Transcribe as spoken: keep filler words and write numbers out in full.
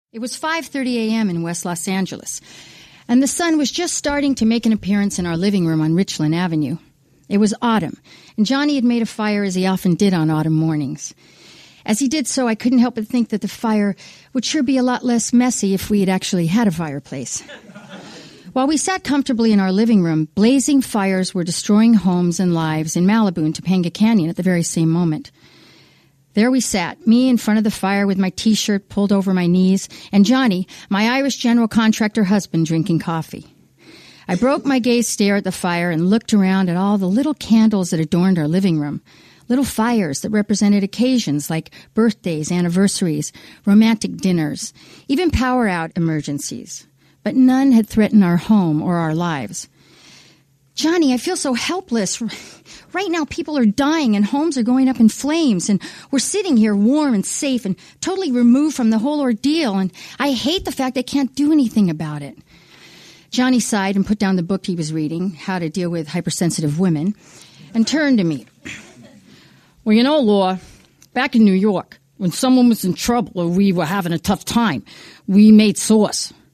It was five thirty a.m. in West Los Angeles, and the sun was just starting to make an appearance in our living room on Richland Avenue. It was autumn, and Johnny had made a fire as he often did on autumn mornings. As he did so, I couldn't help but think that the fire would sure be a lot less messy if we had actually had a fireplace. While we sat comfortably in our living room, blazing fires were destroying homes and lives in Malibu and Topanga Canyon at the very same moment. There we sat, me in front of the fire with my T-shirt pulled over my knees, and Johnny, my Irish general contractor husband, drinking coffee. I broke my gaze stare at the fire and looked around at all the little candles that adorned our living room, little fires that represented occasions like birthdays, anniversaries, romantic dinners, even power-out emergencies. But none had threatened our home or our lives. Johnny, I feel so helpless. Right now, people are dying and homes are going up in flames, and we're sitting here warm and safe and totally removed from the whole ordeal, and I hate the fact I can't do anything about it. Johnny sighed and put down the book he was reading, How to Deal with Hypersensitive Women, and turned to me. Well, you know, Laura, back in New York, when someone was in trouble or we were having a tough time, we made sauce.